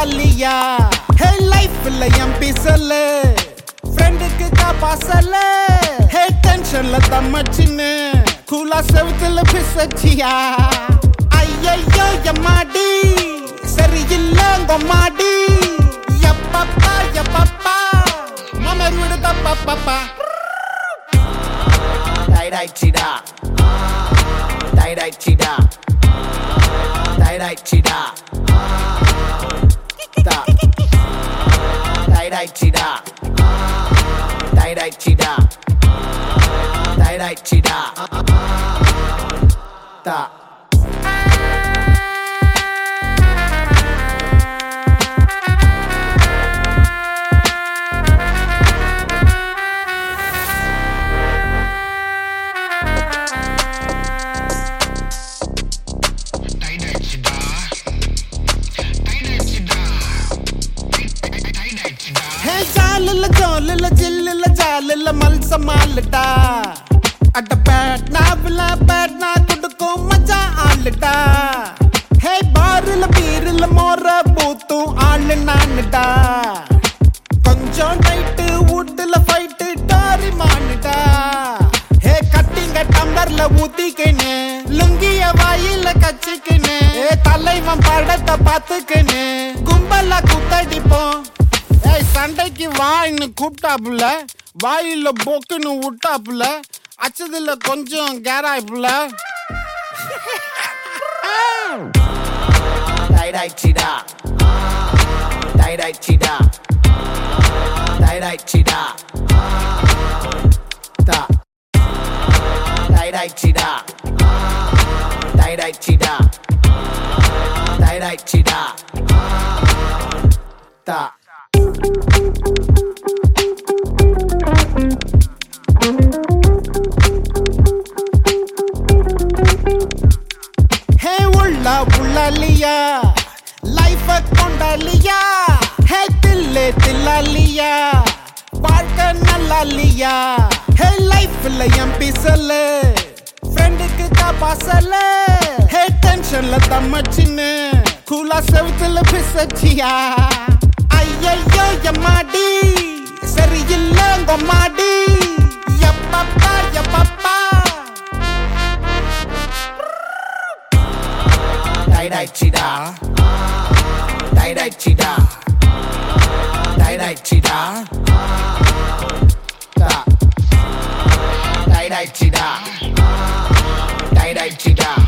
लिया हे लाइफ ले एमपी सले फ्रेंड के का पासले हे टेंशन लता मचने खुला सेवतल फिसचिया अय्यो यमाडी சரியில்லங்க மாடி யப்பப்பா மமருட பப்பப்பா டை சிடா டை சிடா டை சிடா ta dai chida dai chida dai chida ta ஜாலல ஜில்லல ஜாலல மல்ச மாலடா அட பேட் நாவல பேட் நா குடுக்கும் மஜா ஆலடா ஹே பார்ல பீர்ல மோர பூத்து ஆளு நானடா கொஞ்சம் நைட் ஊட்ல ஃபைட் டாரி மானடா ஹே கட்டிங்க டம்ளர்ல ஊத்திக்கினே லுங்கிய வாயில கச்சிக்கினே தலைவன் படத்தை பாத்துக்கினே கும்பலா குத்தடிப்போம் சண்டைக்கு வாயின்னு கூப்பிட்டாப்புல வாயில பொக்குன்னு விட்டாப்புல அச்சதுல கொஞ்சம் கேராய்ப்புல டை சிடா டை சிடா டை சிடா ta டை சிடா டை சிடா டை சிடா ta hey ulla ulla liya life konda liya hey dille dilla liya வாழ்க்கை நல்லா liya hey life la mp sale friend ku ka pasale hey tension la tamachine khula sevtla phisachiya ஐயோ யமாடி சரியில்லங்க மாடி யப்பப்பா டை சிடா டை சிடா டை சிடா டை சிடா டை சிடா